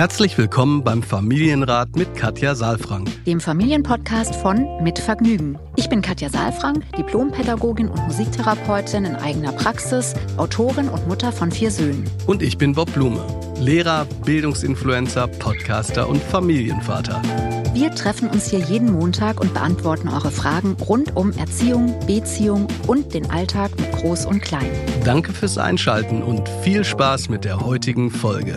Herzlich willkommen beim Familienrat mit Katja Saalfrank, dem Familienpodcast von Mit Vergnügen. Ich bin Katja Saalfrank, Diplompädagogin und Musiktherapeutin in eigener Praxis, Autorin und Mutter von 4 Söhnen. Und ich bin Bob Blume, Lehrer, Bildungsinfluencer, Podcaster und Familienvater. Wir treffen uns hier jeden Montag und beantworten eure Fragen rund um Erziehung, Beziehung und den Alltag mit Groß und Klein. Danke fürs Einschalten und viel Spaß mit der heutigen Folge.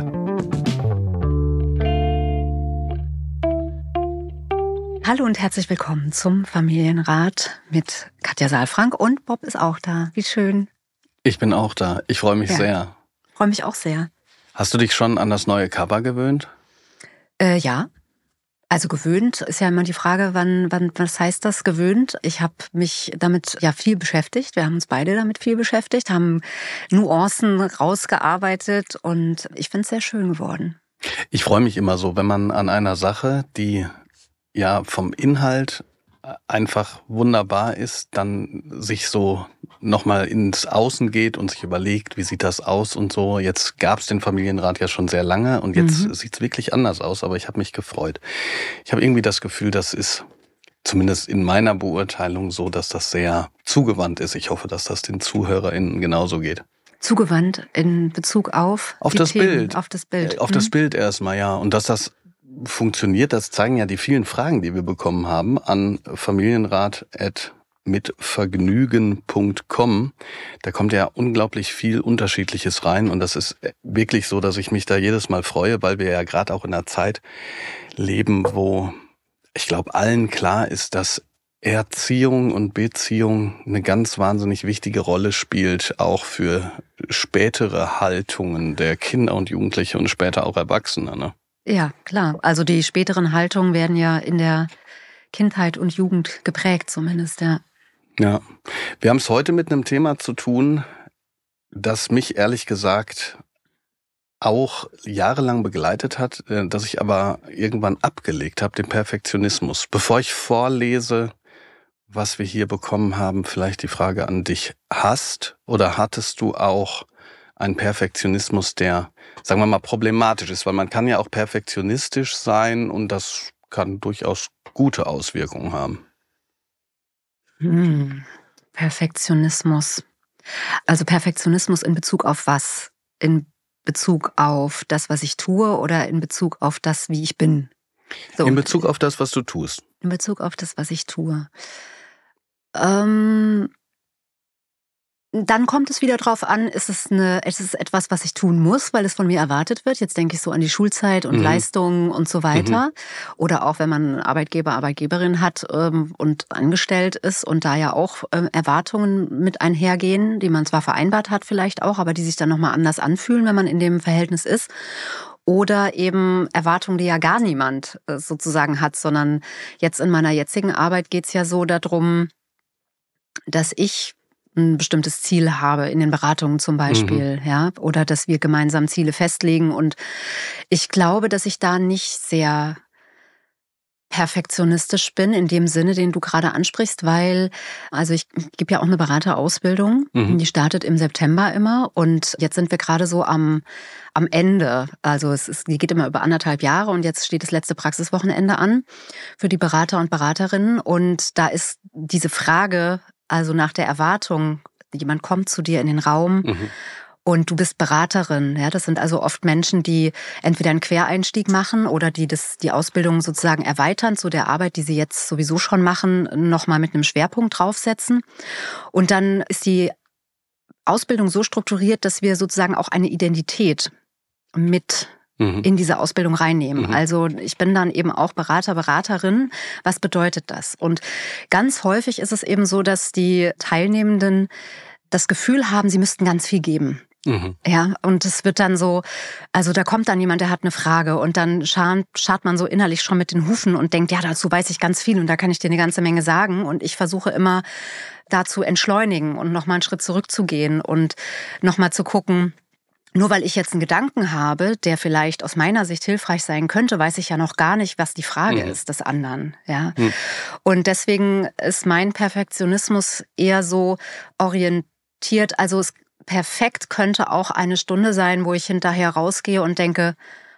Hallo und herzlich willkommen zum Familienrat mit Katja Saalfrank und Bob ist auch da. Wie schön. Ich bin auch da. Ich freue mich sehr. Freue mich auch sehr. Hast du dich schon an das neue Cover gewöhnt? Ja. Also gewöhnt ist ja immer die Frage, was heißt das gewöhnt? Ich habe mich damit ja viel beschäftigt. Wir haben uns beide damit viel beschäftigt, haben Nuancen rausgearbeitet und ich finde es sehr schön geworden. Ich freue mich immer so, wenn man an einer Sache, die ja vom Inhalt einfach wunderbar ist, dann sich so nochmal ins Außen geht und sich überlegt, wie sieht das aus und so. Jetzt gab es den Familienrat ja schon sehr lange und jetzt sieht es wirklich anders aus, aber ich habe mich gefreut. Ich habe irgendwie das Gefühl, das ist zumindest in meiner Beurteilung so, dass das sehr zugewandt ist. Ich hoffe, dass das den ZuhörerInnen genauso geht. Zugewandt in Bezug auf das Themen, Bild. Auf das Bild. Auf das Bild erstmal, ja. Und dass das funktioniert, das zeigen ja die vielen Fragen, die wir bekommen haben an familienrat@mitvergnügen.com. Da kommt ja unglaublich viel Unterschiedliches rein und das ist wirklich so, dass ich mich da jedes Mal freue, weil wir ja gerade auch in einer Zeit leben, wo ich glaube allen klar ist, dass Erziehung und Beziehung eine ganz wahnsinnig wichtige Rolle spielt, auch für spätere Haltungen der Kinder und Jugendliche und später auch Erwachsene, ne? Ja, klar. Also die späteren Haltungen werden ja in der Kindheit und Jugend geprägt zumindest, ja. Ja, wir haben es heute mit einem Thema zu tun, das mich ehrlich gesagt auch jahrelang begleitet hat, das ich aber irgendwann abgelegt habe, den Perfektionismus. Bevor ich vorlese, was wir hier bekommen haben, vielleicht die Frage an dich. Hast oder hattest du auch einen Perfektionismus, der, sagen wir mal, problematisch ist? Weil man kann ja auch perfektionistisch sein und das kann durchaus gute Auswirkungen haben. Perfektionismus. Also Perfektionismus in Bezug auf was? In Bezug auf das, was ich tue oder in Bezug auf das, wie ich bin? So. In Bezug auf das, was du tust. In Bezug auf das, was ich tue. Dann kommt es wieder drauf an, ist es etwas, was ich tun muss, weil es von mir erwartet wird. Jetzt denke ich so an die Schulzeit und Leistungen und so weiter. Oder auch wenn man Arbeitgeber, Arbeitgeberin hat und angestellt ist und da ja auch Erwartungen mit einhergehen, die man zwar vereinbart hat vielleicht auch, aber die sich dann nochmal anders anfühlen, wenn man in dem Verhältnis ist. Oder eben Erwartungen, die ja gar niemand sozusagen hat, sondern jetzt in meiner jetzigen Arbeit geht's ja so darum, dass ich ein bestimmtes Ziel habe, in den Beratungen zum Beispiel, ja, oder dass wir gemeinsam Ziele festlegen. Und ich glaube, dass ich da nicht sehr perfektionistisch bin, in dem Sinne, den du gerade ansprichst, weil, also ich gebe ja auch eine Beraterausbildung, die startet im September immer und jetzt sind wir gerade so am Ende. Also die geht immer über 1,5 Jahre und jetzt steht das letzte Praxiswochenende an für die Berater und Beraterinnen und da ist diese Frage, also nach der Erwartung, jemand kommt zu dir in den Raum und du bist Beraterin. Ja, das sind also oft Menschen, die entweder einen Quereinstieg machen oder die die Ausbildung sozusagen erweitern zu der Arbeit, die sie jetzt sowieso schon machen, nochmal mit einem Schwerpunkt draufsetzen. Und dann ist die Ausbildung so strukturiert, dass wir sozusagen auch eine Identität mit in diese Ausbildung reinnehmen. Also ich bin dann eben auch Berater, Beraterin. Was bedeutet das? Und ganz häufig ist es eben so, dass die Teilnehmenden das Gefühl haben, sie müssten ganz viel geben. Ja, und es wird dann so, also da kommt dann jemand, der hat eine Frage und dann scharrt man so innerlich schon mit den Hufen und denkt, ja, dazu weiß ich ganz viel und da kann ich dir eine ganze Menge sagen und ich versuche immer da zu entschleunigen und nochmal einen Schritt zurückzugehen und nochmal zu gucken, nur weil ich jetzt einen Gedanken habe, der vielleicht aus meiner Sicht hilfreich sein könnte, weiß ich ja noch gar nicht, was die Frage ist des anderen. Ja? Und deswegen ist mein Perfektionismus eher so orientiert, also perfekt könnte auch eine Stunde sein, wo ich hinterher rausgehe und denke,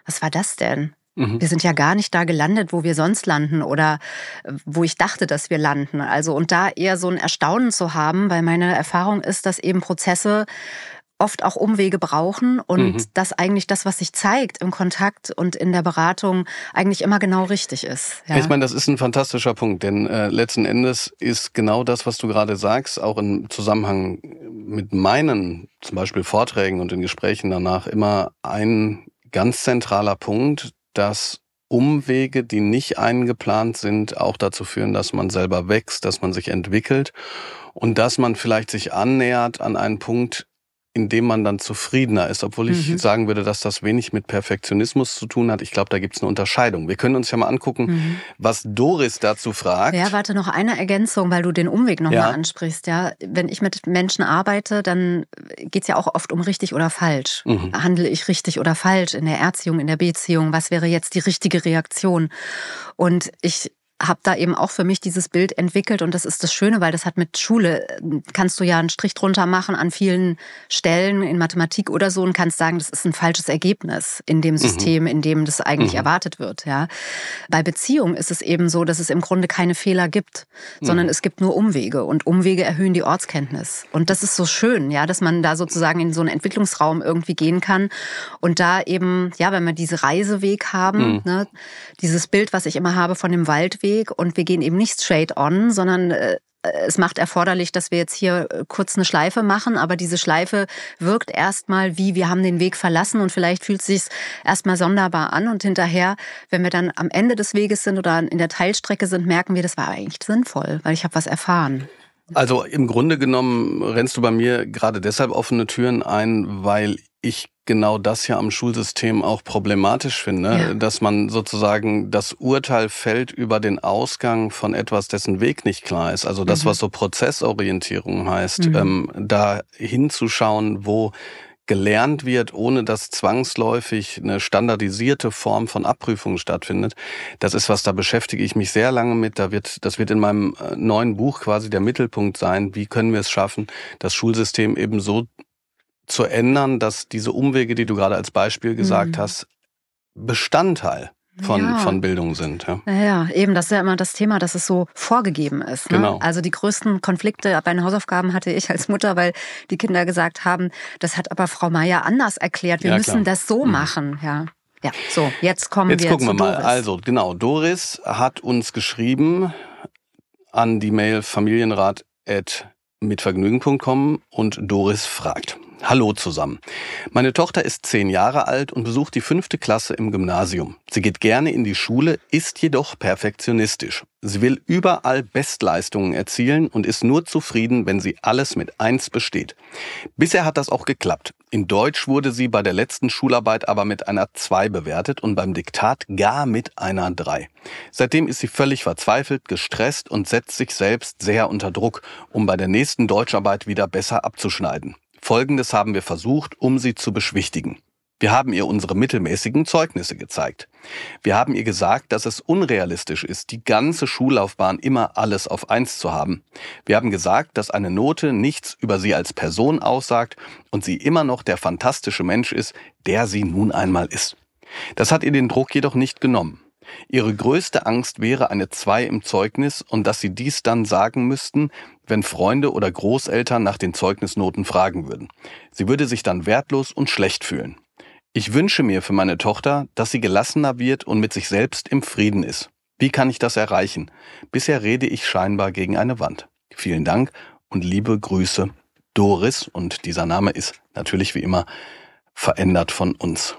was war das denn? Wir sind ja gar nicht da gelandet, wo wir sonst landen oder wo ich dachte, dass wir landen. Also und da eher so ein Erstaunen zu haben, weil meine Erfahrung ist, dass eben Prozesse oft auch Umwege brauchen und dass eigentlich das, was sich zeigt im Kontakt und in der Beratung, eigentlich immer genau richtig ist. Ja? Ich meine, das ist ein fantastischer Punkt, denn letzten Endes ist genau das, was du gerade sagst, auch im Zusammenhang mit meinen zum Beispiel Vorträgen und den Gesprächen danach immer ein ganz zentraler Punkt, dass Umwege, die nicht eingeplant sind, auch dazu führen, dass man selber wächst, dass man sich entwickelt und dass man vielleicht sich annähert an einen Punkt, in dem man dann zufriedener ist, obwohl ich sagen würde, dass das wenig mit Perfektionismus zu tun hat. Ich glaube, da gibt es eine Unterscheidung. Wir können uns ja mal angucken, was Doris dazu fragt. Ja, warte, noch eine Ergänzung, weil du den Umweg nochmal ansprichst. Ja, wenn ich mit Menschen arbeite, dann geht es ja auch oft um richtig oder falsch. Handle ich richtig oder falsch in der Erziehung, in der Beziehung? Was wäre jetzt die richtige Reaktion? Und ich habe da eben auch für mich dieses Bild entwickelt und das ist das Schöne, weil das hat mit Schule, kannst du ja einen Strich drunter machen an vielen Stellen in Mathematik oder so und kannst sagen, das ist ein falsches Ergebnis in dem System, in dem das eigentlich erwartet wird. Ja. Bei Beziehung ist es eben so, dass es im Grunde keine Fehler gibt, sondern es gibt nur Umwege und Umwege erhöhen die Ortskenntnis. Und das ist so schön, ja, dass man da sozusagen in so einen Entwicklungsraum irgendwie gehen kann und da eben, ja, wenn wir diese Reiseweg haben, ne, dieses Bild, was ich immer habe von dem Waldweg, und wir gehen eben nicht straight on, sondern es macht erforderlich, dass wir jetzt hier kurz eine Schleife machen, aber diese Schleife wirkt erstmal wie, wir haben den Weg verlassen und vielleicht fühlt es sich erstmal sonderbar an und hinterher, wenn wir dann am Ende des Weges sind oder in der Teilstrecke sind, merken wir, das war eigentlich sinnvoll, weil ich habe was erfahren. Also im Grunde genommen rennst du bei mir gerade deshalb offene Türen ein, weil ich genau das ja am Schulsystem auch problematisch finde, dass man sozusagen das Urteil fällt über den Ausgang von etwas, dessen Weg nicht klar ist. Also das, was so Prozessorientierung heißt, da hinzuschauen, wo gelernt wird, ohne dass zwangsläufig eine standardisierte Form von Abprüfung stattfindet. Das ist was, da beschäftige ich mich sehr lange mit. Das wird in meinem neuen Buch quasi der Mittelpunkt sein. Wie können wir es schaffen, das Schulsystem eben so zu ändern, dass diese Umwege, die du gerade als Beispiel gesagt hast, Bestandteil von Bildung sind. Ja, eben, das ist ja immer das Thema, dass es so vorgegeben ist. Ne? Genau. Also die größten Konflikte bei den Hausaufgaben hatte ich als Mutter, weil die Kinder gesagt haben, das hat aber Frau Meier anders erklärt, wir müssen das so machen. Ja, so, jetzt gucken wir mal. Doris. Also genau, Doris hat uns geschrieben an die Mail familienrat@mitvergnügen.com und Doris fragt: Hallo zusammen. Meine Tochter ist 10 Jahre alt und besucht die 5. Klasse im Gymnasium. Sie geht gerne in die Schule, ist jedoch perfektionistisch. Sie will überall Bestleistungen erzielen und ist nur zufrieden, wenn sie alles mit 1 besteht. Bisher hat das auch geklappt. In Deutsch wurde sie bei der letzten Schularbeit aber mit einer 2 bewertet und beim Diktat gar mit einer 3. Seitdem ist sie völlig verzweifelt, gestresst und setzt sich selbst sehr unter Druck, um bei der nächsten Deutscharbeit wieder besser abzuschneiden. Folgendes haben wir versucht, um sie zu beschwichtigen. Wir haben ihr unsere mittelmäßigen Zeugnisse gezeigt. Wir haben ihr gesagt, dass es unrealistisch ist, die ganze Schullaufbahn immer alles auf 1 zu haben. Wir haben gesagt, dass eine Note nichts über sie als Person aussagt und sie immer noch der fantastische Mensch ist, der sie nun einmal ist. Das hat ihr den Druck jedoch nicht genommen. Ihre größte Angst wäre eine 2 im Zeugnis und dass sie dies dann sagen müssten, wenn Freunde oder Großeltern nach den Zeugnisnoten fragen würden. Sie würde sich dann wertlos und schlecht fühlen. Ich wünsche mir für meine Tochter, dass sie gelassener wird und mit sich selbst im Frieden ist. Wie kann ich das erreichen? Bisher rede ich scheinbar gegen eine Wand. Vielen Dank und liebe Grüße, Doris. Und dieser Name ist natürlich wie immer verändert von uns.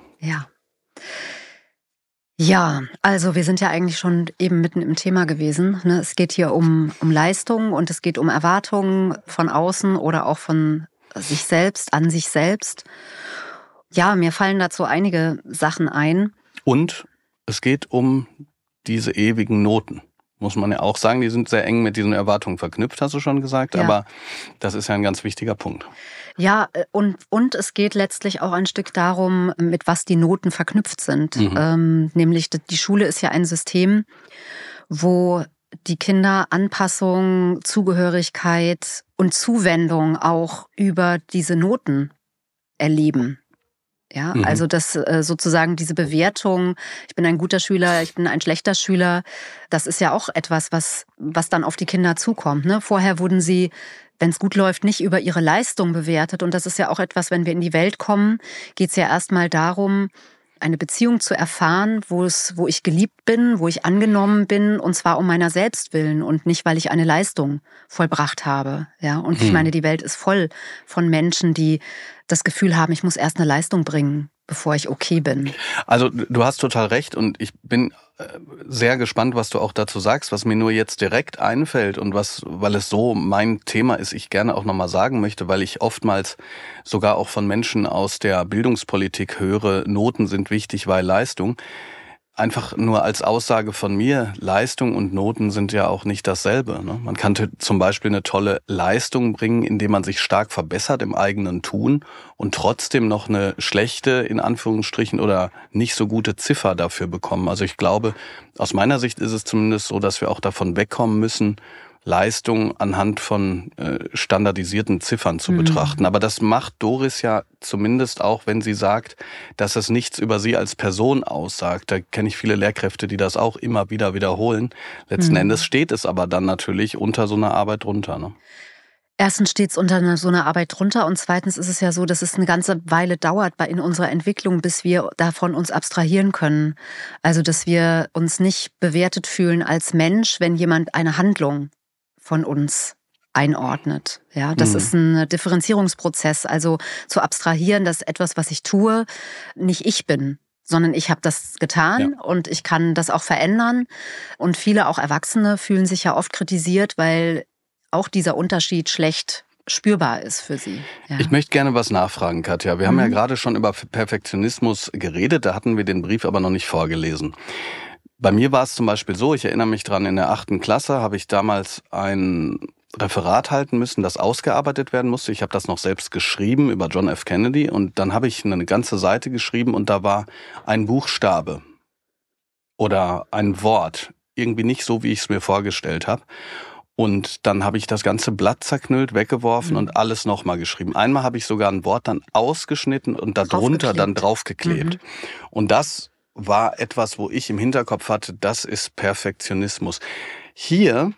Ja, also wir sind ja eigentlich schon eben mitten im Thema gewesen. Ne? Es geht hier um Leistung und es geht um Erwartungen von außen oder auch von sich selbst, an sich selbst. Ja, mir fallen dazu einige Sachen ein. Und es geht um diese ewigen Noten, muss man ja auch sagen. Die sind sehr eng mit diesen Erwartungen verknüpft, hast du schon gesagt. Ja. Aber das ist ja ein ganz wichtiger Punkt. Ja, und es geht letztlich auch ein Stück darum, mit was die Noten verknüpft sind. Nämlich die Schule ist ja ein System, wo die Kinder Anpassung, Zugehörigkeit und Zuwendung auch über diese Noten erleben. Ja, also dass sozusagen diese Bewertung, ich bin ein guter Schüler, ich bin ein schlechter Schüler, das ist ja auch etwas, was dann auf die Kinder zukommt. Ne? Vorher wurden sie, wenn es gut läuft, nicht über ihre Leistung bewertet. Und das ist ja auch etwas, wenn wir in die Welt kommen, geht es ja erstmal darum, eine Beziehung zu erfahren, wo ich geliebt bin, wo ich angenommen bin, und zwar um meiner selbst willen und nicht, weil ich eine Leistung vollbracht habe. Ja, und ich meine, die Welt ist voll von Menschen, die das Gefühl haben, ich muss erst eine Leistung bringen, bevor ich okay bin. Also du hast total recht und ich bin sehr gespannt, was du auch dazu sagst, was mir nur jetzt direkt einfällt und weil es so mein Thema ist, ich gerne auch nochmal sagen möchte, weil ich oftmals sogar auch von Menschen aus der Bildungspolitik höre, Noten sind wichtig, weil Leistung. Einfach nur als Aussage von mir, Leistung und Noten sind ja auch nicht dasselbe. Ne? Man kann zum Beispiel eine tolle Leistung bringen, indem man sich stark verbessert im eigenen Tun und trotzdem noch eine schlechte, in Anführungsstrichen, oder nicht so gute Ziffer dafür bekommen. Also ich glaube, aus meiner Sicht ist es zumindest so, dass wir auch davon wegkommen müssen, Leistung anhand von standardisierten Ziffern zu betrachten. Aber das macht Doris ja zumindest auch, wenn sie sagt, dass es nichts über sie als Person aussagt. Da kenne ich viele Lehrkräfte, die das auch immer wieder wiederholen. Letzten Endes steht es aber dann natürlich unter so einer Arbeit drunter. Ne? Erstens steht es unter so einer Arbeit drunter und zweitens ist es ja so, dass es eine ganze Weile dauert in unserer Entwicklung, bis wir davon uns abstrahieren können. Also dass wir uns nicht bewertet fühlen als Mensch, wenn jemand eine Handlung von uns einordnet. Ja, das ist ein Differenzierungsprozess. Also zu abstrahieren, dass etwas, was ich tue, nicht ich bin, sondern ich habe das getan und ich kann das auch verändern. Und viele, auch Erwachsene, fühlen sich ja oft kritisiert, weil auch dieser Unterschied schlecht spürbar ist für sie. Ja. Ich möchte gerne was nachfragen, Katja. Wir haben ja gerade schon über Perfektionismus geredet, da hatten wir den Brief aber noch nicht vorgelesen. Bei mir war es zum Beispiel so, ich erinnere mich dran, in der 8. Klasse habe ich damals ein Referat halten müssen, das ausgearbeitet werden musste. Ich habe das noch selbst geschrieben über John F. Kennedy und dann habe ich eine ganze Seite geschrieben und da war ein Buchstabe oder ein Wort irgendwie nicht so, wie ich es mir vorgestellt habe. Und dann habe ich das ganze Blatt zerknüllt, weggeworfen und alles nochmal geschrieben. Einmal habe ich sogar ein Wort dann ausgeschnitten und darunter dann draufgeklebt. Und das war etwas, wo ich im Hinterkopf hatte, das ist Perfektionismus. Hier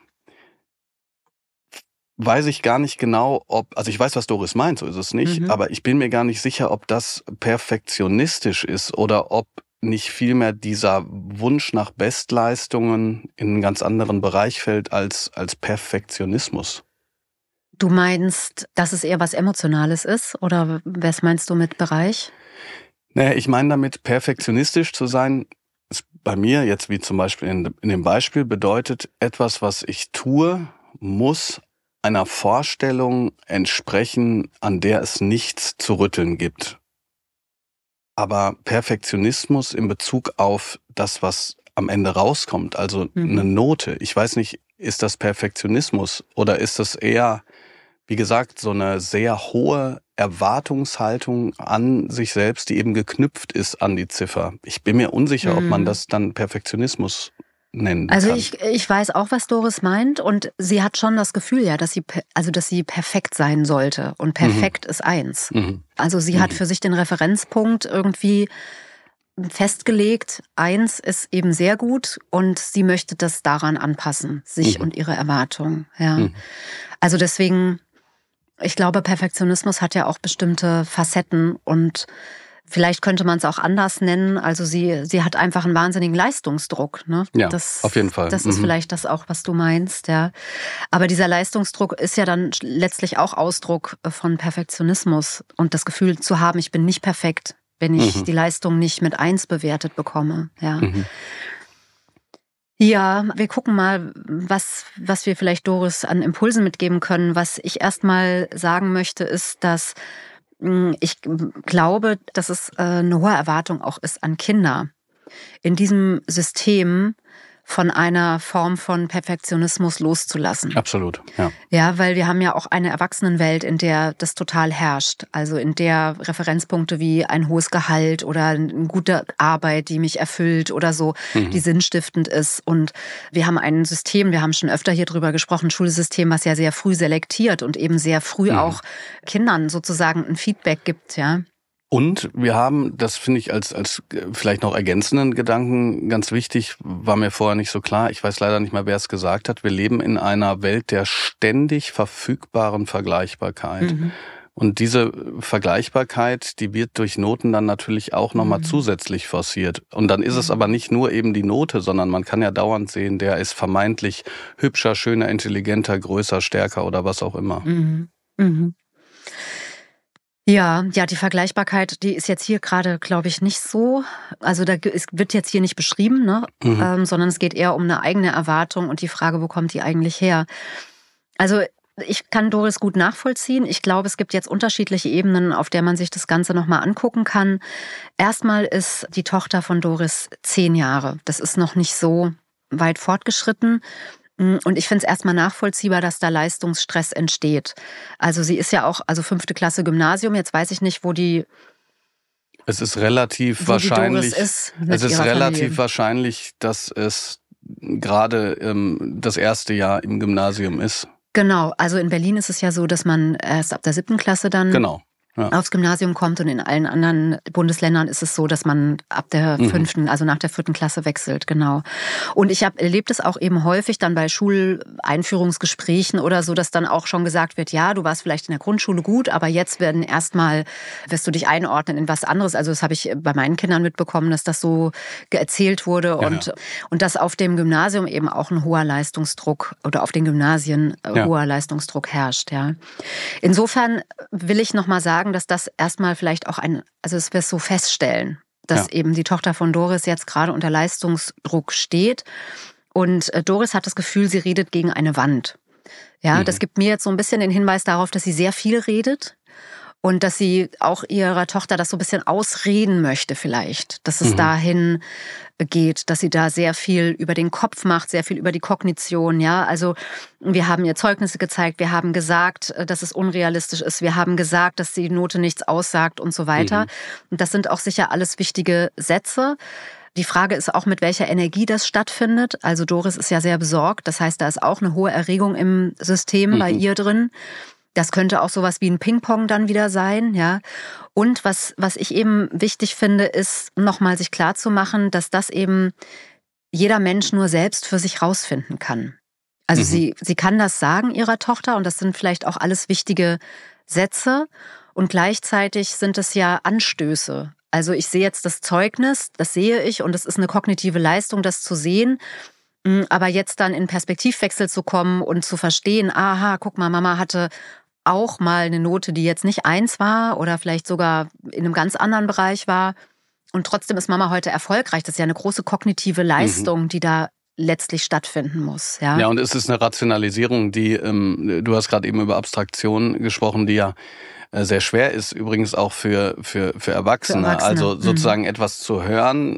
weiß ich gar nicht genau, also ich weiß, was Doris meint, so ist es nicht, aber ich bin mir gar nicht sicher, ob das perfektionistisch ist oder ob nicht vielmehr dieser Wunsch nach Bestleistungen in einen ganz anderen Bereich fällt als Perfektionismus. Du meinst, dass es eher was Emotionales ist oder was meinst du mit Bereich? Naja, ich meine damit, perfektionistisch zu sein, ist bei mir jetzt wie zum Beispiel in dem Beispiel bedeutet, etwas, was ich tue, muss einer Vorstellung entsprechen, an der es nichts zu rütteln gibt. Aber Perfektionismus in Bezug auf das, was am Ende rauskommt, also eine Note, ich weiß nicht, ist das Perfektionismus oder ist das eher, wie gesagt, so eine sehr hohe Erwartungshaltung an sich selbst, die eben geknüpft ist an die Ziffer. Ich bin mir unsicher, ob man das dann Perfektionismus nennen kann. Also ich weiß auch, was Doris meint und sie hat schon das Gefühl, ja, dass sie perfekt sein sollte und perfekt ist 1. Also sie hat für sich den Referenzpunkt irgendwie festgelegt, 1 ist eben sehr gut und sie möchte das daran anpassen, sich und ihre Erwartungen. Ja. Also deswegen, ich glaube, Perfektionismus hat ja auch bestimmte Facetten und vielleicht könnte man es auch anders nennen. Also sie hat einfach einen wahnsinnigen Leistungsdruck. Ne? Ja, auf jeden Fall. Das ist vielleicht das auch, was du meinst. Ja. Aber dieser Leistungsdruck ist ja dann letztlich auch Ausdruck von Perfektionismus und das Gefühl zu haben, ich bin nicht perfekt, wenn ich die Leistung nicht mit 1 bewertet bekomme. Ja. Ja, wir gucken mal, was wir vielleicht Doris an Impulsen mitgeben können. Was ich erstmal sagen möchte, ist, dass ich glaube, dass es eine hohe Erwartung auch ist an Kinder, in diesem System von einer Form von Perfektionismus loszulassen. Absolut, ja. Ja, weil wir haben ja auch eine Erwachsenenwelt, in der das total herrscht. Also in der Referenzpunkte wie ein hohes Gehalt oder eine gute Arbeit, die mich erfüllt oder so, die sinnstiftend ist. Und wir haben ein System, wir haben schon öfter hier drüber gesprochen, ein Schulsystem, was ja sehr früh selektiert und eben sehr früh auch Kindern sozusagen ein Feedback gibt, ja. Und wir haben, das finde ich als vielleicht noch ergänzenden Gedanken ganz wichtig, war mir vorher nicht so klar, ich weiß leider nicht mehr, wer es gesagt hat, wir leben in einer Welt der ständig verfügbaren Vergleichbarkeit. Mhm. Und diese Vergleichbarkeit, die wird durch Noten dann natürlich auch nochmal zusätzlich forciert. Und dann ist es aber nicht nur eben die Note, sondern man kann ja dauernd sehen, der ist vermeintlich hübscher, schöner, intelligenter, größer, stärker oder was auch immer. Mhm. Mhm. Ja, die Vergleichbarkeit, die ist jetzt hier gerade, glaube ich, nicht so. Also es wird jetzt hier nicht beschrieben, ne? Sondern es geht eher um eine eigene Erwartung und die Frage, wo kommt die eigentlich her? Also ich kann Doris gut nachvollziehen. Ich glaube, es gibt jetzt unterschiedliche Ebenen, auf der man sich das Ganze nochmal angucken kann. Erstmal ist die Tochter von Doris 10 Jahre. Das ist noch nicht so weit fortgeschritten. Und ich finde es erstmal nachvollziehbar, dass da Leistungsstress entsteht. Also sie ist ja auch, 5. Klasse Gymnasium, jetzt weiß ich nicht, wo die... Es ist relativ wahrscheinlich, wahrscheinlich, dass es gerade das erste Jahr im Gymnasium ist. Genau, also in Berlin ist es ja so, dass man erst ab der 7. Klasse dann aufs Gymnasium kommt und in allen anderen Bundesländern ist es so, dass man ab der 5., also nach der 4. Klasse wechselt, genau. Und ich erlebe das auch eben häufig dann bei Schuleinführungsgesprächen oder so, dass dann auch schon gesagt wird, ja, du warst vielleicht in der Grundschule gut, aber jetzt wirst du dich einordnen in was anderes. Also das habe ich bei meinen Kindern mitbekommen, dass das so erzählt wurde und dass auf dem Gymnasium eben auch ein hoher Leistungsdruck oder auf den Gymnasien hoher Leistungsdruck herrscht, ja. Insofern will ich nochmal sagen, dass das erstmal vielleicht auch dass wir es so feststellen, dass eben die Tochter von Doris jetzt gerade unter Leistungsdruck steht. Und Doris hat das Gefühl, sie redet gegen eine Wand. Ja, das gibt mir jetzt so ein bisschen den Hinweis darauf, dass sie sehr viel redet. Und dass sie auch ihrer Tochter das so ein bisschen ausreden möchte vielleicht, dass es dahin geht, dass sie da sehr viel über den Kopf macht, sehr viel über die Kognition, ja. Also wir haben ihr Zeugnisse gezeigt, wir haben gesagt, dass es unrealistisch ist, wir haben gesagt, dass die Note nichts aussagt und so weiter. Und das sind auch sicher alles wichtige Sätze. Die Frage ist auch, mit welcher Energie das stattfindet. Also Doris ist ja sehr besorgt, das heißt, da ist auch eine hohe Erregung im System bei ihr drin. Das könnte auch sowas wie ein Ping-Pong dann wieder sein, ja. Und was ich eben wichtig finde, ist nochmal sich klarzumachen, dass das eben jeder Mensch nur selbst für sich rausfinden kann. Also sie kann das sagen ihrer Tochter und das sind vielleicht auch alles wichtige Sätze und gleichzeitig sind es ja Anstöße. Also ich sehe jetzt das Zeugnis, das sehe ich und es ist eine kognitive Leistung, das zu sehen. Aber jetzt dann in Perspektivwechsel zu kommen und zu verstehen, aha, guck mal, Mama hatte auch mal eine Note, die jetzt nicht 1 war oder vielleicht sogar in einem ganz anderen Bereich war. Und trotzdem ist Mama heute erfolgreich. Das ist ja eine große kognitive Leistung, die da letztlich stattfinden muss. Ja, ja, und es ist eine Rationalisierung, die, du hast gerade eben über Abstraktion gesprochen, die ja sehr schwer ist, übrigens auch für Erwachsene. Also sozusagen etwas zu hören,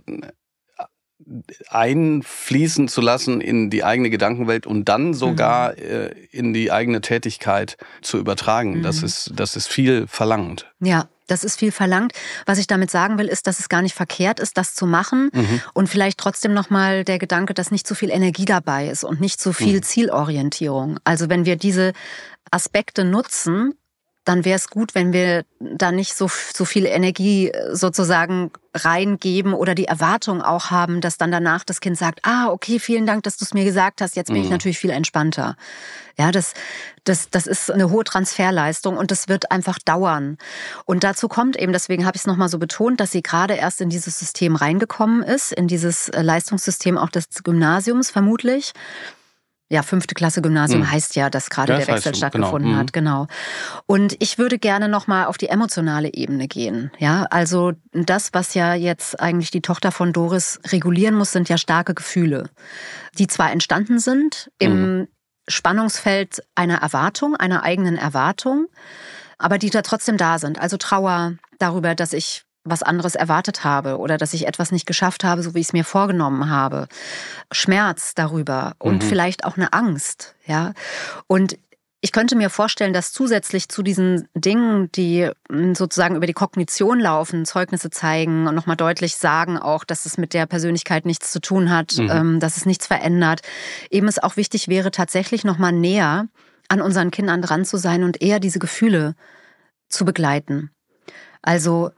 einfließen zu lassen in die eigene Gedankenwelt und dann sogar in die eigene Tätigkeit zu übertragen. Das ist viel verlangt. Ja, das ist viel verlangt. Was ich damit sagen will, ist, dass es gar nicht verkehrt ist, das zu machen und vielleicht trotzdem nochmal der Gedanke, dass nicht so viel Energie dabei ist und nicht so viel Zielorientierung. Also wenn wir diese Aspekte nutzen, dann wäre es gut, wenn wir da nicht so viel Energie sozusagen reingeben oder die Erwartung auch haben, dass dann danach das Kind sagt, okay, vielen Dank, dass du es mir gesagt hast, jetzt bin ich natürlich viel entspannter. Ja, das ist eine hohe Transferleistung und das wird einfach dauern. Und dazu kommt eben, deswegen habe ich es nochmal so betont, dass sie gerade erst in dieses System reingekommen ist, in dieses Leistungssystem auch des Gymnasiums vermutlich. Ja, 5. Klasse Gymnasium heißt ja, dass gerade der Wechsel stattgefunden hat, genau. Und ich würde gerne nochmal auf die emotionale Ebene gehen. Ja, also das, was ja jetzt eigentlich die Tochter von Doris regulieren muss, sind ja starke Gefühle, die zwar entstanden sind im Spannungsfeld einer Erwartung, einer eigenen Erwartung, aber die da trotzdem da sind. Also Trauer darüber, dass ich was anderes erwartet habe oder dass ich etwas nicht geschafft habe, so wie ich es mir vorgenommen habe. Schmerz darüber und vielleicht auch eine Angst, ja. Und ich könnte mir vorstellen, dass zusätzlich zu diesen Dingen, die sozusagen über die Kognition laufen, Zeugnisse zeigen und nochmal deutlich sagen auch, dass es mit der Persönlichkeit nichts zu tun hat, dass es nichts verändert, eben es auch wichtig wäre, tatsächlich nochmal näher an unseren Kindern dran zu sein und eher diese Gefühle zu begleiten. Also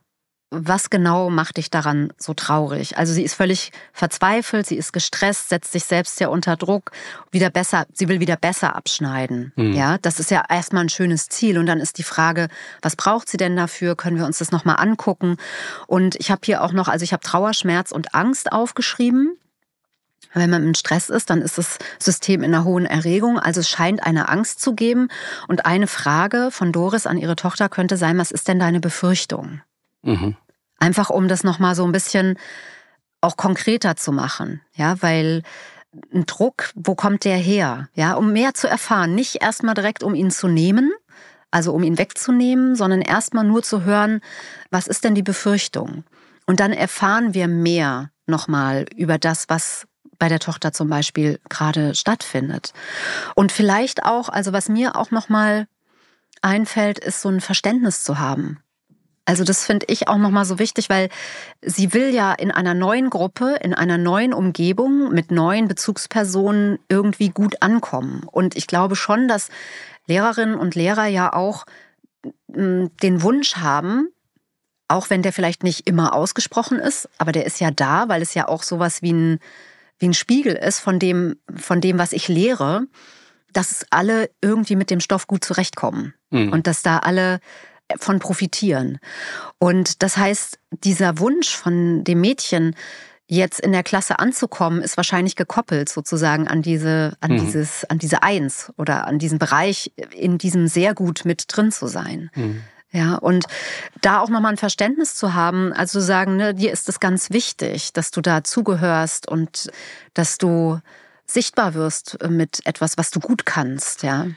was genau macht dich daran so traurig? Also sie ist völlig verzweifelt, sie ist gestresst, setzt sich selbst ja unter Druck, sie will wieder besser abschneiden. Ja, das ist ja erstmal ein schönes Ziel. Und dann ist die Frage, was braucht sie denn dafür? Können wir uns das nochmal angucken? Und ich habe hier auch noch, ich habe Trauer, Schmerz und Angst aufgeschrieben. Wenn man im Stress ist, dann ist das System in einer hohen Erregung. Also es scheint eine Angst zu geben. Und eine Frage von Doris an ihre Tochter könnte sein, was ist denn deine Befürchtung? Einfach um das nochmal so ein bisschen auch konkreter zu machen. Ja, weil ein Druck, wo kommt der her? Ja, um mehr zu erfahren. Nicht erstmal direkt, um ihn zu nehmen, also um ihn wegzunehmen, sondern erstmal nur zu hören, was ist denn die Befürchtung? Und dann erfahren wir mehr nochmal über das, was bei der Tochter zum Beispiel gerade stattfindet. Und vielleicht auch, also was mir auch nochmal einfällt, ist so ein Verständnis zu haben. Also das finde ich auch nochmal so wichtig, weil sie will ja in einer neuen Gruppe, in einer neuen Umgebung mit neuen Bezugspersonen irgendwie gut ankommen. Und ich glaube schon, dass Lehrerinnen und Lehrer ja auch den Wunsch haben, auch wenn der vielleicht nicht immer ausgesprochen ist, aber der ist ja da, weil es ja auch sowas wie ein Spiegel ist von dem, was ich lehre, dass alle irgendwie mit dem Stoff gut zurechtkommen und dass da alle von profitieren. Und das heißt, dieser Wunsch von dem Mädchen, jetzt in der Klasse anzukommen, ist wahrscheinlich gekoppelt sozusagen an diese Eins oder an diesen Bereich, in diesem sehr gut mit drin zu sein. Ja, und da auch nochmal ein Verständnis zu haben, also zu sagen, ne, dir ist es ganz wichtig, dass du da zugehörst und dass du sichtbar wirst mit etwas, was du gut kannst, ja.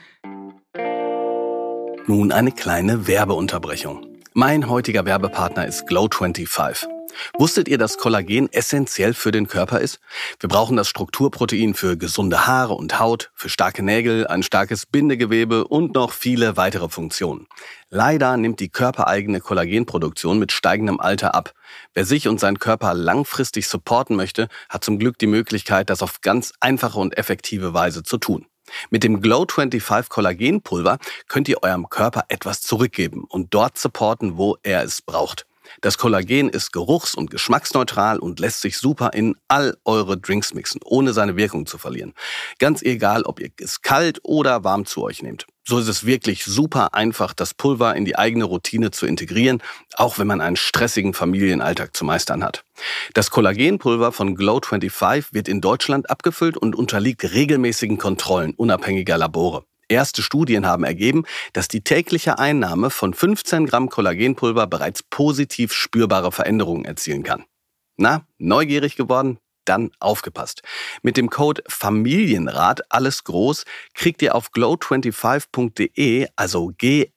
Nun eine kleine Werbeunterbrechung. Mein heutiger Werbepartner ist Glow25. Wusstet ihr, dass Kollagen essentiell für den Körper ist? Wir brauchen das Strukturprotein für gesunde Haare und Haut, für starke Nägel, ein starkes Bindegewebe und noch viele weitere Funktionen. Leider nimmt die körpereigene Kollagenproduktion mit steigendem Alter ab. Wer sich und seinen Körper langfristig supporten möchte, hat zum Glück die Möglichkeit, das auf ganz einfache und effektive Weise zu tun. Mit dem Glow25 Kollagenpulver könnt ihr eurem Körper etwas zurückgeben und dort supporten, wo er es braucht. Das Kollagen ist geruchs- und geschmacksneutral und lässt sich super in all eure Drinks mixen, ohne seine Wirkung zu verlieren. Ganz egal, ob ihr es kalt oder warm zu euch nehmt. So ist es wirklich super einfach, das Pulver in die eigene Routine zu integrieren, auch wenn man einen stressigen Familienalltag zu meistern hat. Das Kollagenpulver von Glow25 wird in Deutschland abgefüllt und unterliegt regelmäßigen Kontrollen unabhängiger Labore. Erste Studien haben ergeben, dass die tägliche Einnahme von 15 Gramm Kollagenpulver bereits positiv spürbare Veränderungen erzielen kann. Na, neugierig geworden? Dann aufgepasst. Mit dem Code Familienrat, alles groß, kriegt ihr auf glow25.de, also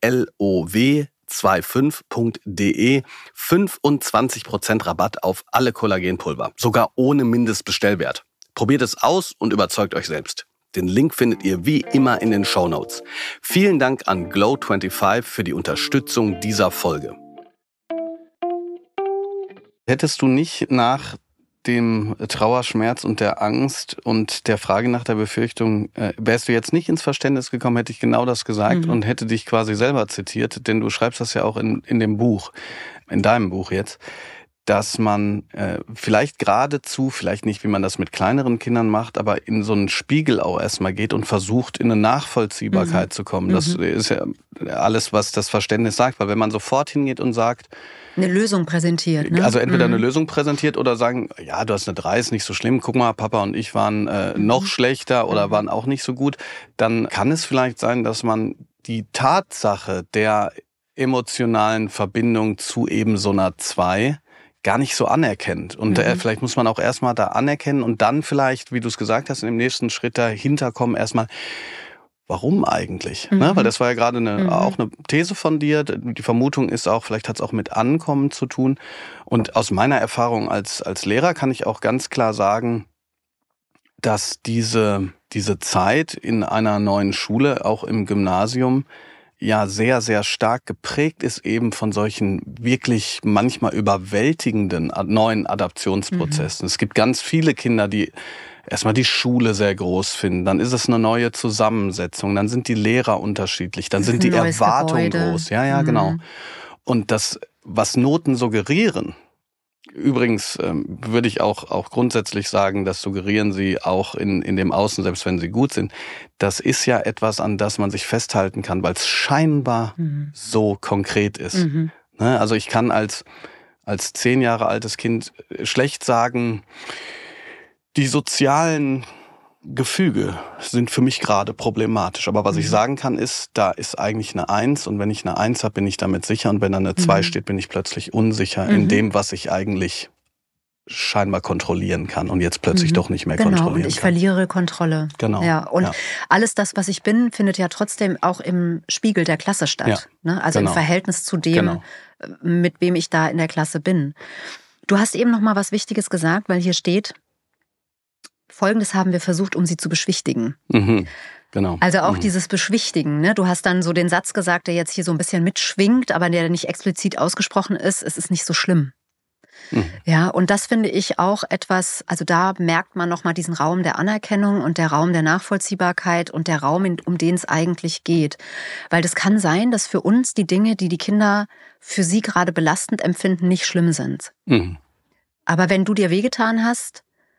GLOW25.de, 25% Rabatt auf alle Kollagenpulver, sogar ohne Mindestbestellwert. Probiert es aus und überzeugt euch selbst. Den Link findet ihr wie immer in den Shownotes. Vielen Dank an Glow25 für die Unterstützung dieser Folge. Hättest du nicht nach dem Trauerschmerz und der Angst und der Frage nach der Befürchtung, wärst du jetzt nicht ins Verständnis gekommen, hätte ich genau das gesagt und hätte dich quasi selber zitiert, denn du schreibst das ja auch in dem Buch, in deinem Buch jetzt, dass man vielleicht geradezu, vielleicht nicht, wie man das mit kleineren Kindern macht, aber in so einen Spiegel auch erstmal geht und versucht, in eine Nachvollziehbarkeit zu kommen. Das ist ja alles, was das Verständnis sagt, weil wenn man sofort hingeht und sagt, eine Lösung präsentiert, ne? Also entweder eine Lösung präsentiert oder sagen, ja, du hast eine 3, ist nicht so schlimm, guck mal, Papa und ich waren noch schlechter oder waren auch nicht so gut, dann kann es vielleicht sein, dass man die Tatsache der emotionalen Verbindung zu eben so einer 2 gar nicht so anerkennt. Und vielleicht muss man auch erstmal da anerkennen und dann vielleicht, wie du es gesagt hast, in dem nächsten Schritt dahinter kommen, erstmal, warum eigentlich? Ne? Weil das war ja gerade auch eine These von dir. Die Vermutung ist auch, vielleicht hat es auch mit Ankommen zu tun. Und aus meiner Erfahrung als Lehrer kann ich auch ganz klar sagen, dass diese Zeit in einer neuen Schule, auch im Gymnasium, ja sehr, sehr stark geprägt ist eben von solchen wirklich manchmal überwältigenden neuen Adaptionsprozessen. Es gibt ganz viele Kinder, die erstmal die Schule sehr groß finden, dann ist es eine neue Zusammensetzung, dann sind die Lehrer unterschiedlich, dann sind die Erwartungen groß. Ja, genau. Und das was Noten suggerieren, übrigens würde ich auch grundsätzlich sagen, das suggerieren sie auch in dem Außen, selbst wenn sie gut sind, das ist ja etwas, an das man sich festhalten kann, weil es scheinbar so konkret ist. Mhm. Ne? Also ich kann als 10 Jahre altes Kind schlecht sagen, die sozialen Gefüge sind für mich gerade problematisch. Aber was ich sagen kann, ist, da ist eigentlich eine 1 und wenn ich eine 1 habe, bin ich damit sicher und wenn da eine 2 steht, bin ich plötzlich unsicher in dem, was ich eigentlich scheinbar kontrollieren kann und jetzt plötzlich doch nicht mehr kontrollieren kann. Genau, und ich verliere Kontrolle. Genau. Ja, und alles das, was ich bin, findet ja trotzdem auch im Spiegel der Klasse statt. Ja, ne? Also im Verhältnis zu dem, mit wem ich da in der Klasse bin. Du hast eben noch mal was Wichtiges gesagt, weil hier steht, Folgendes haben wir versucht, um sie zu beschwichtigen. Mhm, genau. Also auch dieses Beschwichtigen. Ne? Du hast dann so den Satz gesagt, der jetzt hier so ein bisschen mitschwingt, aber der nicht explizit ausgesprochen ist, es ist nicht so schlimm. Mhm. Ja, und das finde ich auch etwas, also da merkt man nochmal diesen Raum der Anerkennung und der Raum der Nachvollziehbarkeit und der Raum, um den es eigentlich geht. Weil das kann sein, dass für uns die Dinge, die Kinder für sie gerade belastend empfinden, nicht schlimm sind. Mhm. Aber wenn du dir wehgetan hast,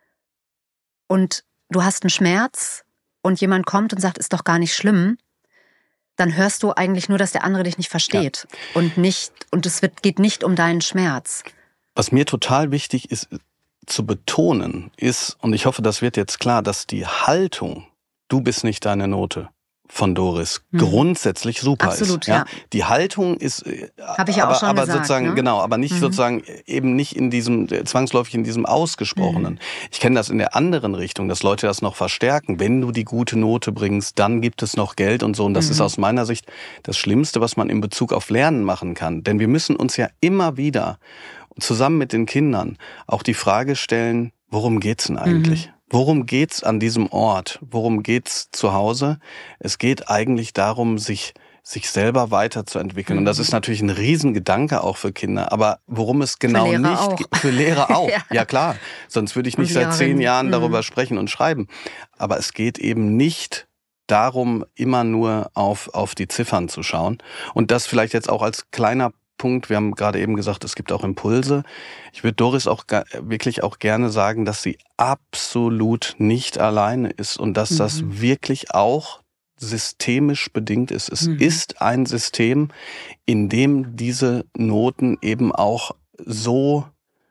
und du hast einen Schmerz und jemand kommt und sagt, ist doch gar nicht schlimm, dann hörst du eigentlich nur, dass der andere dich nicht versteht und es geht nicht um deinen Schmerz. Was mir total wichtig ist zu betonen, ist, und ich hoffe, das wird jetzt klar, dass die Haltung, du bist nicht deine Note, von Doris grundsätzlich super Absolut, ist. Ja. Die Haltung ist, habe ich ja auch schon aber gesagt, sozusagen, ne? Genau, aber nicht sozusagen, eben nicht in diesem, zwangsläufig in diesem Ausgesprochenen. Ich kenne das in der anderen Richtung, dass Leute das noch verstärken. Wenn du die gute Note bringst, dann gibt es noch Geld und so. Und das ist aus meiner Sicht das Schlimmste, was man in Bezug auf Lernen machen kann. Denn wir müssen uns ja immer wieder zusammen mit den Kindern auch die Frage stellen, worum geht's denn eigentlich? Worum geht's an diesem Ort? Worum geht's zu Hause? Es geht eigentlich darum, sich selber weiterzuentwickeln. Und das ist natürlich ein Riesengedanke auch für Kinder. Aber worum es genau für Lehrer auch. Ja klar, sonst würde ich nicht seit 10 Jahren darüber sprechen und schreiben. Aber es geht eben nicht darum, immer nur auf die Ziffern zu schauen. Und das vielleicht jetzt auch als kleiner Punkt, wir haben gerade eben gesagt, es gibt auch Impulse. Ich würde Doris auch wirklich auch gerne sagen, dass sie absolut nicht alleine ist und dass das wirklich auch systemisch bedingt ist. Es ist ein System, in dem diese Noten eben auch so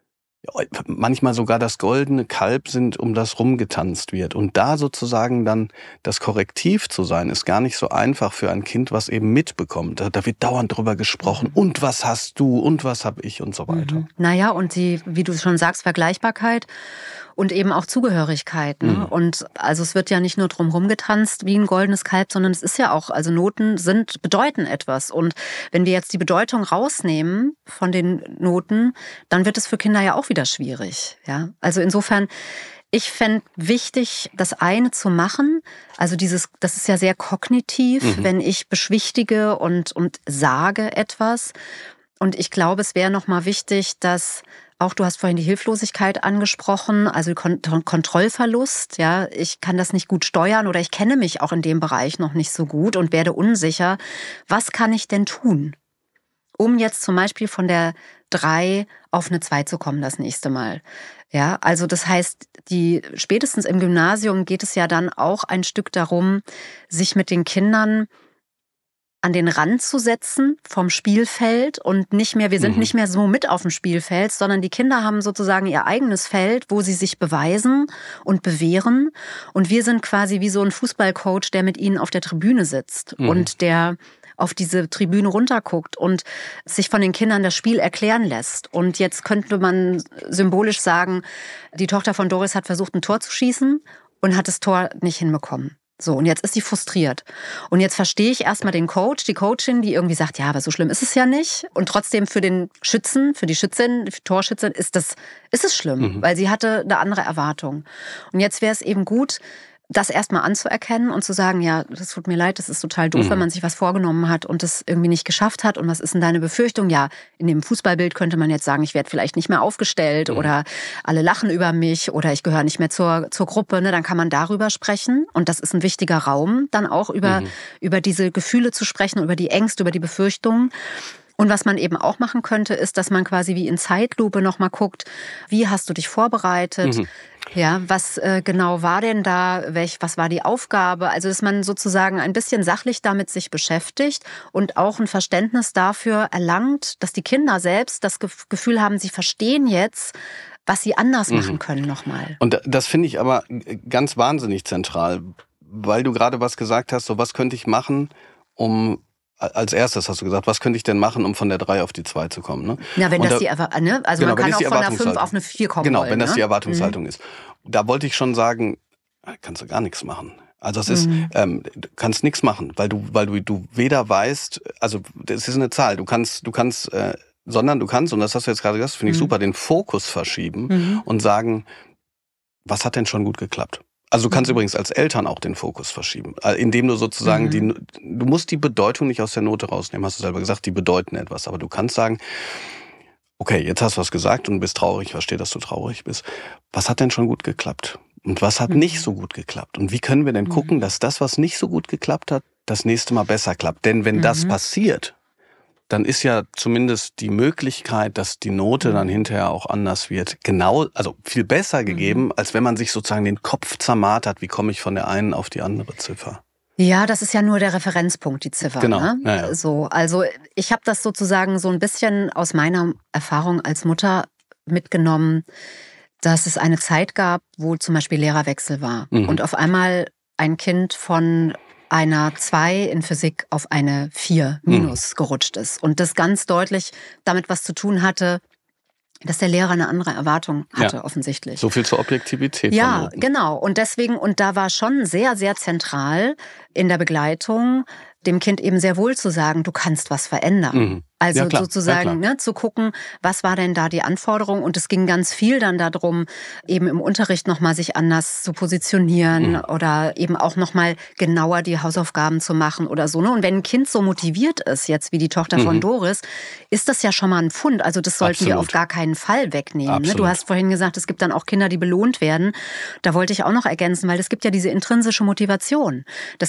manchmal sogar das goldene Kalb sind, um das rumgetanzt wird. Und da sozusagen dann das Korrektiv zu sein, ist gar nicht so einfach für ein Kind, was eben mitbekommt. Da wird dauernd drüber gesprochen. Und was hast du? Und was habe ich? Und so weiter. Naja, und die, wie du schon sagst, Vergleichbarkeit und eben auch Zugehörigkeit. Ne? Und also es wird ja nicht nur drumherum getanzt wie ein goldenes Kalb, sondern es ist ja auch, also Noten bedeuten etwas. Und wenn wir jetzt die Bedeutung rausnehmen von den Noten, dann wird es für Kinder ja auch wieder schwierig. Ja? Also insofern, ich fände wichtig, das eine zu machen. Also das ist ja sehr kognitiv, wenn ich beschwichtige und sage etwas. Und ich glaube, es wäre nochmal wichtig, dass auch, du hast vorhin die Hilflosigkeit angesprochen, also Kontrollverlust. Ja, ich kann das nicht gut steuern oder ich kenne mich auch in dem Bereich noch nicht so gut und werde unsicher. Was kann ich denn tun, um jetzt zum Beispiel von der 3 auf eine 2 zu kommen das nächste Mal? Ja, also das heißt, spätestens im Gymnasium geht es ja dann auch ein Stück darum, sich mit den Kindern an den Rand zu setzen vom Spielfeld und wir sind nicht mehr so mit auf dem Spielfeld, sondern die Kinder haben sozusagen ihr eigenes Feld, wo sie sich beweisen und bewähren. Und wir sind quasi wie so ein Fußballcoach, der mit ihnen auf der Tribüne sitzt und der auf diese Tribüne runterguckt und sich von den Kindern das Spiel erklären lässt. Und jetzt könnte man symbolisch sagen, die Tochter von Doris hat versucht, ein Tor zu schießen und hat das Tor nicht hinbekommen. So, und jetzt ist sie frustriert. Und jetzt verstehe ich erstmal den Coach, die Coachin, die irgendwie sagt, ja, aber so schlimm ist es ja nicht. Und trotzdem für den Schützen, für die Schützin, die Torschützin, ist es schlimm, weil sie hatte eine andere Erwartung. Und jetzt wäre es eben gut, das erstmal anzuerkennen und zu sagen, ja, das tut mir leid, das ist total doof, wenn man sich was vorgenommen hat und das irgendwie nicht geschafft hat. Und was ist denn deine Befürchtung? Ja, in dem Fußballbild könnte man jetzt sagen, ich werde vielleicht nicht mehr aufgestellt oder alle lachen über mich oder ich gehöre nicht mehr zur Gruppe. Ne? Dann kann man darüber sprechen und das ist ein wichtiger Raum, dann auch über diese Gefühle zu sprechen, über die Ängste, über die Befürchtungen. Und was man eben auch machen könnte, ist, dass man quasi wie in Zeitlupe nochmal guckt, wie hast du dich vorbereitet? Ja, was genau war denn da? Was war die Aufgabe? Also, dass man sozusagen ein bisschen sachlich damit sich beschäftigt und auch ein Verständnis dafür erlangt, dass die Kinder selbst das Gefühl haben, sie verstehen jetzt, was sie anders machen können nochmal. Und das finde ich aber ganz wahnsinnig zentral, weil du gerade was gesagt hast, so was könnte ich machen, als erstes hast du gesagt, was könnte ich denn machen, um von der 3 auf die 2 zu kommen? Ne? Ja, wenn das also man kann auch von der 5 auf eine 4 kommen. Genau, wollen, wenn das ne? die Erwartungshaltung ist. Da wollte ich schon sagen, kannst du gar nichts machen. Also es ist, du kannst nichts machen, weil du weder weißt, also das ist eine Zahl, sondern du kannst, und das hast du jetzt gerade gesagt, finde ich super, den Fokus verschieben und sagen, was hat denn schon gut geklappt? Also du kannst übrigens als Eltern auch den Fokus verschieben, indem du sozusagen du musst die Bedeutung nicht aus der Note rausnehmen, hast du selber gesagt, die bedeuten etwas, aber du kannst sagen, okay, jetzt hast du was gesagt und bist traurig, ich verstehe, dass du traurig bist. Was hat denn schon gut geklappt? Und was hat nicht so gut geklappt? Und wie können wir denn gucken, dass das, was nicht so gut geklappt hat, das nächste Mal besser klappt? Denn wenn das passiert, dann ist ja zumindest die Möglichkeit, dass die Note dann hinterher auch anders wird, also viel besser gegeben, als wenn man sich sozusagen den Kopf zermartert, wie komme ich von der einen auf die andere Ziffer. Ja, das ist ja nur der Referenzpunkt, die Ziffer. Genau. Ne? Ja. So, also ich habe das sozusagen so ein bisschen aus meiner Erfahrung als Mutter mitgenommen, dass es eine Zeit gab, wo zum Beispiel Lehrerwechsel war und auf einmal ein Kind von einer 2 in Physik auf eine 4 minus gerutscht ist. Und das ganz deutlich damit was zu tun hatte, dass der Lehrer eine andere Erwartung hatte, offensichtlich. So viel zur Objektivität. Ja, genau. Und deswegen, und da war schon sehr, sehr zentral in der Begleitung, dem Kind eben sehr wohl zu sagen, du kannst was verändern. Also ja, klar, sozusagen zu gucken, was war denn da die Anforderung? Und es ging ganz viel dann darum, eben im Unterricht nochmal sich anders zu positionieren oder eben auch nochmal genauer die Hausaufgaben zu machen oder so. Ne? Und wenn ein Kind so motiviert ist, jetzt wie die Tochter von Doris, ist das ja schon mal ein Pfund. Also das sollten wir auf gar keinen Fall wegnehmen. Ne? Du hast vorhin gesagt, es gibt dann auch Kinder, die belohnt werden. Da wollte ich auch noch ergänzen, weil es gibt ja diese intrinsische Motivation, dass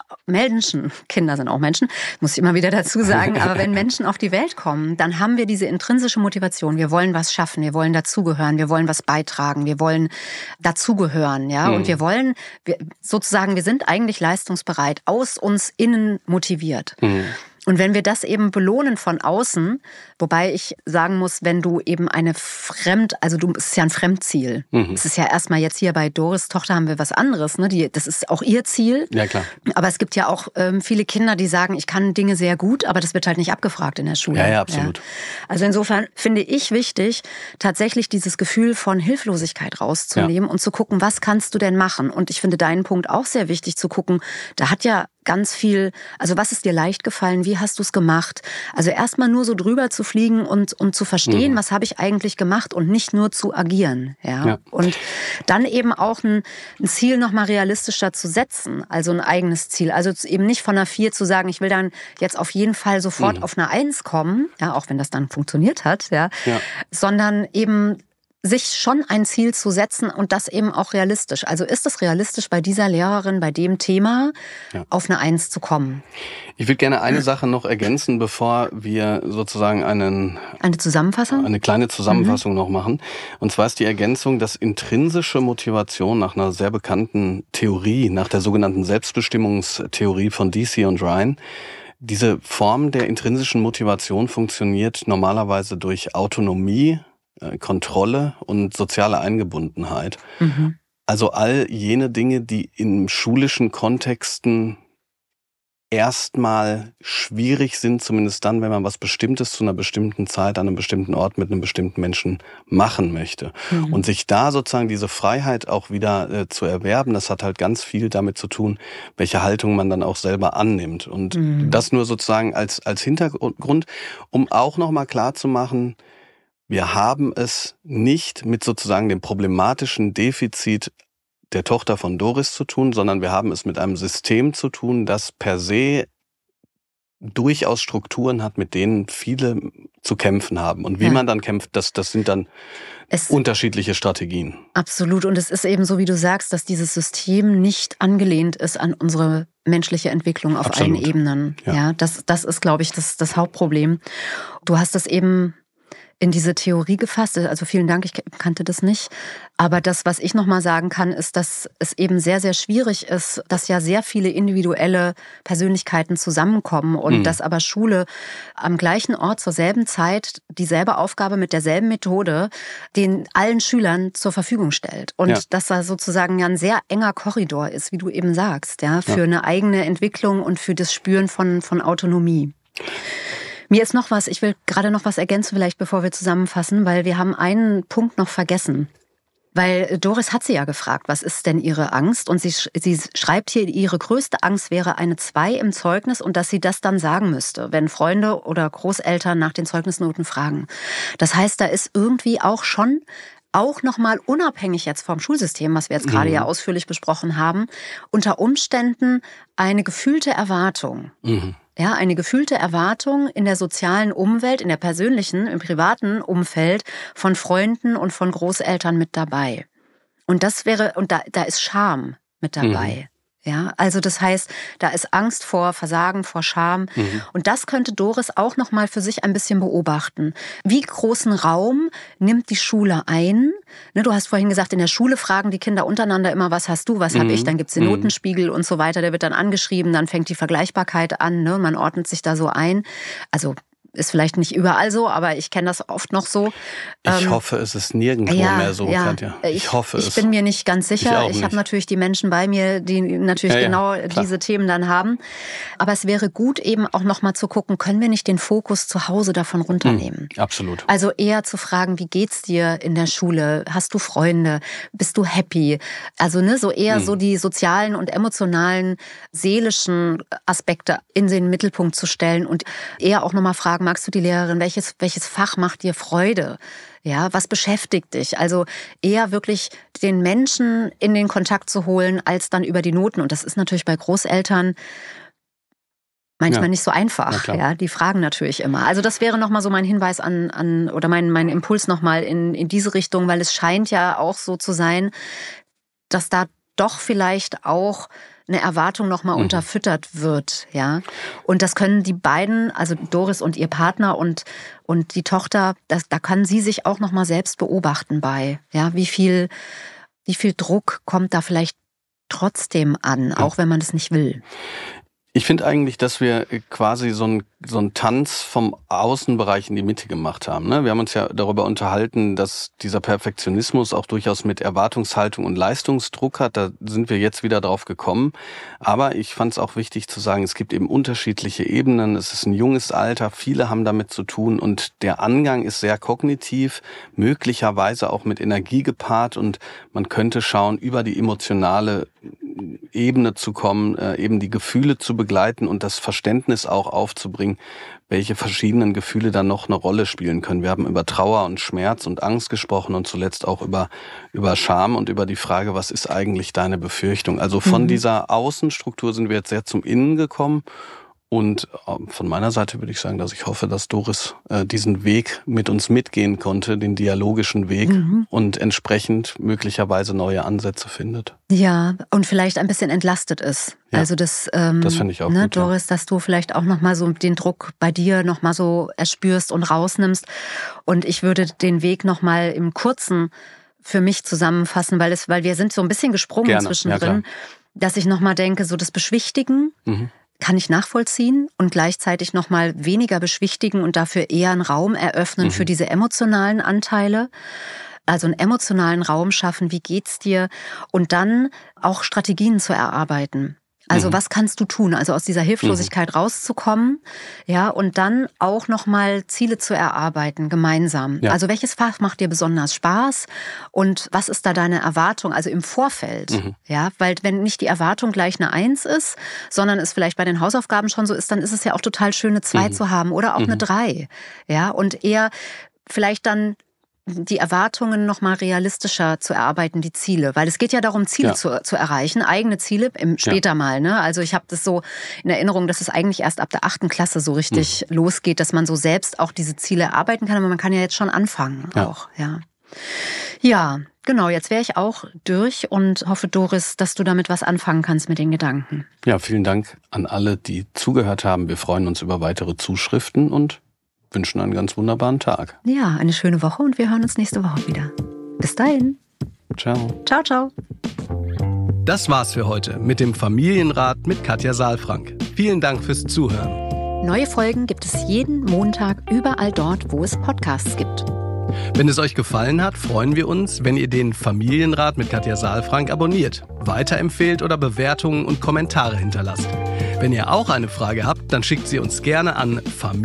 Kinder sind auch Menschen, muss ich immer wieder dazu sagen, aber wenn Menschen auf die Welt kommen, dann haben wir diese intrinsische Motivation. Wir wollen was schaffen, wir wollen dazugehören, wir wollen was beitragen, wir wollen dazugehören, ja, und wir sind eigentlich leistungsbereit, aus uns innen motiviert. Und wenn wir das eben belohnen von außen, wobei ich sagen muss, wenn du eben es ist ja ein Fremdziel. Es ist ja erstmal jetzt hier bei Doris' Tochter haben wir was anderes, ne? Das ist auch ihr Ziel. Ja, klar. Aber es gibt ja auch viele Kinder, die sagen, ich kann Dinge sehr gut, aber das wird halt nicht abgefragt in der Schule. Ja, absolut. Ja. Also insofern finde ich wichtig, tatsächlich dieses Gefühl von Hilflosigkeit rauszunehmen und zu gucken, was kannst du denn machen? Und ich finde deinen Punkt auch sehr wichtig zu gucken, da hat ja ganz viel, also was ist dir leicht gefallen, wie hast du es gemacht? Also erstmal nur so drüber zu fliegen und zu verstehen, was habe ich eigentlich gemacht und nicht nur zu agieren. Ja? Und dann eben auch ein Ziel nochmal realistischer zu setzen, also ein eigenes Ziel. Also eben nicht von einer 4 zu sagen, ich will dann jetzt auf jeden Fall sofort auf eine 1 kommen, ja, auch wenn das dann funktioniert hat, sondern eben sich schon ein Ziel zu setzen und das eben auch realistisch. Also ist es realistisch, bei dieser Lehrerin, bei dem Thema auf eine 1 zu kommen? Ich würde gerne eine Sache noch ergänzen, bevor wir sozusagen eine kleine Zusammenfassung noch machen. Und zwar ist die Ergänzung, dass intrinsische Motivation nach einer sehr bekannten Theorie, nach der sogenannten Selbstbestimmungstheorie von Deci und Ryan, diese Form der intrinsischen Motivation funktioniert normalerweise durch Autonomie, Kontrolle und soziale Eingebundenheit. Also all jene Dinge, die in schulischen Kontexten erstmal schwierig sind, zumindest dann, wenn man was Bestimmtes zu einer bestimmten Zeit an einem bestimmten Ort mit einem bestimmten Menschen machen möchte. Und sich da sozusagen diese Freiheit auch wieder zu erwerben, das hat halt ganz viel damit zu tun, welche Haltung man dann auch selber annimmt. Und das nur sozusagen als Hintergrund, um auch nochmal klarzumachen, wir haben es nicht mit sozusagen dem problematischen Defizit der Tochter von Doris zu tun, sondern wir haben es mit einem System zu tun, das per se durchaus Strukturen hat, mit denen viele zu kämpfen haben. Und wie man dann kämpft, das sind dann unterschiedliche Strategien. Absolut. Und es ist eben so, wie du sagst, dass dieses System nicht angelehnt ist an unsere menschliche Entwicklung auf allen Ebenen. Ja, das ist, glaube ich, das Hauptproblem. Du hast es eben in diese Theorie gefasst. Also vielen Dank, ich kannte das nicht. Aber das, was ich nochmal sagen kann, ist, dass es eben sehr, sehr schwierig ist, dass ja sehr viele individuelle Persönlichkeiten zusammenkommen und dass aber Schule am gleichen Ort zur selben Zeit dieselbe Aufgabe mit derselben Methode den allen Schülern zur Verfügung stellt. Und dass da sozusagen ja ein sehr enger Korridor ist, wie du eben sagst, ja, für eine eigene Entwicklung und für das Spüren von Autonomie. Mir ist noch was, ich will gerade noch was ergänzen, vielleicht bevor wir zusammenfassen, weil wir haben einen Punkt noch vergessen. Weil Doris hat sie ja gefragt, was ist denn ihre Angst? Und sie schreibt hier, ihre größte Angst wäre eine 2 im Zeugnis und dass sie das dann sagen müsste, wenn Freunde oder Großeltern nach den Zeugnisnoten fragen. Das heißt, da ist irgendwie auch schon, auch nochmal unabhängig jetzt vom Schulsystem, was wir jetzt gerade ja ausführlich besprochen haben, unter Umständen eine gefühlte Erwartung. Ja, eine gefühlte Erwartung in der sozialen Umwelt, in der persönlichen, im privaten Umfeld von Freunden und von Großeltern mit dabei. Und das wäre, und da ist Scham mit dabei. Ja, also das heißt, da ist Angst vor Versagen, vor Scham. Und das könnte Doris auch noch mal für sich ein bisschen beobachten. Wie großen Raum nimmt die Schule ein? Ne, du hast vorhin gesagt, in der Schule fragen die Kinder untereinander immer, was hast du, was habe ich? Dann gibt's den Notenspiegel und so weiter. Der wird dann angeschrieben, dann fängt die Vergleichbarkeit an. Ne? Man ordnet sich da so ein. Also ist vielleicht nicht überall so, aber ich kenne das oft noch so. Ich hoffe, es ist nirgendwo mehr so, Katja. Ich hoffe es. Ich bin mir nicht ganz sicher. Ich habe natürlich die Menschen bei mir, die natürlich diese Themen dann haben. Aber es wäre gut, eben auch noch mal zu gucken, können wir nicht den Fokus zu Hause davon runternehmen? Absolut. Also eher zu fragen, wie geht's dir in der Schule? Hast du Freunde? Bist du happy? Also so eher so die sozialen und emotionalen, seelischen Aspekte in den Mittelpunkt zu stellen und eher auch noch mal fragen, magst du die Lehrerin, welches Fach macht dir Freude? Ja, was beschäftigt dich? Also eher wirklich den Menschen in den Kontakt zu holen, als dann über die Noten. Und das ist natürlich bei Großeltern manchmal nicht so einfach. Ja, die fragen natürlich immer. Also das wäre nochmal so mein Hinweis oder mein Impuls nochmal in diese Richtung, weil es scheint ja auch so zu sein, dass da doch vielleicht auch eine Erwartung nochmal unterfüttert wird, ja. Und das können die beiden, also Doris und ihr Partner und die Tochter, da kann sie sich auch nochmal selbst beobachten bei, ja. Wie viel Druck kommt da vielleicht trotzdem an, auch wenn man es nicht will? Ich finde eigentlich, dass wir quasi so einen Tanz vom Außenbereich in die Mitte gemacht haben. Ne? Wir haben uns ja darüber unterhalten, dass dieser Perfektionismus auch durchaus mit Erwartungshaltung und Leistungsdruck hat. Da sind wir jetzt wieder drauf gekommen. Aber ich fand es auch wichtig zu sagen, es gibt eben unterschiedliche Ebenen. Es ist ein junges Alter, viele haben damit zu tun und der Angang ist sehr kognitiv, möglicherweise auch mit Energie gepaart und man könnte schauen, über die emotionale Ebene zu kommen, eben die Gefühle zu begleiten und das Verständnis auch aufzubringen, welche verschiedenen Gefühle dann noch eine Rolle spielen können. Wir haben über Trauer und Schmerz und Angst gesprochen und zuletzt auch über Scham und über die Frage, was ist eigentlich deine Befürchtung? Also von dieser Außenstruktur sind wir jetzt sehr zum Innen gekommen. Und von meiner Seite würde ich sagen, dass ich hoffe, dass Doris diesen Weg mit uns mitgehen konnte, den dialogischen Weg und entsprechend möglicherweise neue Ansätze findet. Ja, und vielleicht ein bisschen entlastet ist. Ja, also das finde ich auch gut, Doris, dass du vielleicht auch nochmal so den Druck bei dir nochmal so erspürst und rausnimmst. Und ich würde den Weg nochmal im Kurzen für mich zusammenfassen, weil wir sind so ein bisschen gesprungen zwischendrin, dass ich nochmal denke, so das Beschwichtigen, kann ich nachvollziehen und gleichzeitig nochmal weniger beschwichtigen und dafür eher einen Raum eröffnen für diese emotionalen Anteile. Also einen emotionalen Raum schaffen, wie geht's dir? Und dann auch Strategien zu erarbeiten. Also was kannst du tun? Also aus dieser Hilflosigkeit rauszukommen, ja, und dann auch nochmal Ziele zu erarbeiten, gemeinsam. Ja. Also welches Fach macht dir besonders Spaß und was ist da deine Erwartung, also im Vorfeld, ja, weil wenn nicht die Erwartung gleich eine 1 ist, sondern es vielleicht bei den Hausaufgaben schon so ist, dann ist es ja auch total schön, eine 2 zu haben oder auch eine 3, ja, und eher vielleicht dann die Erwartungen noch mal realistischer zu erarbeiten, die Ziele. Weil es geht ja darum, Ziele zu erreichen, eigene Ziele später mal. Ne? Also ich habe das so in Erinnerung, dass es eigentlich erst ab der 8. Klasse so richtig losgeht, dass man so selbst auch diese Ziele erarbeiten kann. Aber man kann ja jetzt schon anfangen auch. Ja. Genau, jetzt wäre ich auch durch und hoffe, Doris, dass du damit was anfangen kannst mit den Gedanken. Ja, vielen Dank an alle, die zugehört haben. Wir freuen uns über weitere Zuschriften und wünschen einen ganz wunderbaren Tag. Ja, eine schöne Woche und wir hören uns nächste Woche wieder. Bis dahin. Ciao. Ciao, ciao. Das war's für heute mit dem Familienrat mit Katja Saalfrank. Vielen Dank fürs Zuhören. Neue Folgen gibt es jeden Montag überall dort, wo es Podcasts gibt. Wenn es euch gefallen hat, freuen wir uns, wenn ihr den Familienrat mit Katja Saalfrank abonniert, weiterempfehlt oder Bewertungen und Kommentare hinterlasst. Wenn ihr auch eine Frage habt, dann schickt sie uns gerne an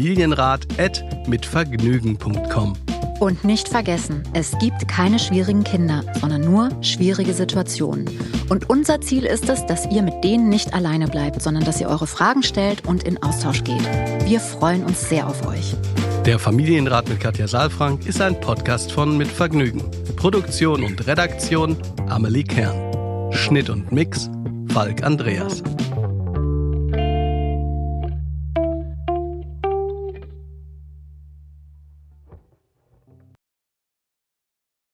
familienrat@mitvergnügen.com. Und nicht vergessen, es gibt keine schwierigen Kinder, sondern nur schwierige Situationen. Und unser Ziel ist es, dass ihr mit denen nicht alleine bleibt, sondern dass ihr eure Fragen stellt und in Austausch geht. Wir freuen uns sehr auf euch. Der Familienrat mit Katja Saalfrank ist ein Podcast von Mit Vergnügen. Produktion und Redaktion Amelie Kern. Schnitt und Mix Falk Andreas.